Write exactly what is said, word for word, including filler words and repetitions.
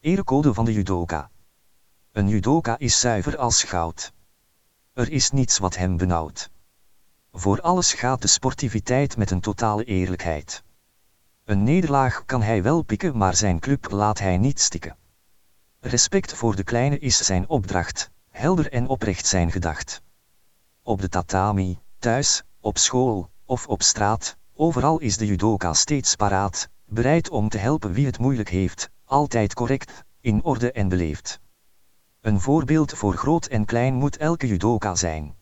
Erecode van de judoka. Een judoka is zuiver als goud. Er is niets wat hem benauwt. Voor alles gaat de sportiviteit met een totale eerlijkheid. Een nederlaag kan hij wel pikken, maar zijn club laat hij niet stikken. Respect voor de kleine is zijn opdracht, helder en oprecht zijn gedacht. Op de tatami, thuis, op school, of op straat, overal is de judoka steeds paraat, bereid om te helpen wie het moeilijk heeft, altijd correct, in orde en beleefd. Een voorbeeld voor groot en klein moet elke judoka zijn.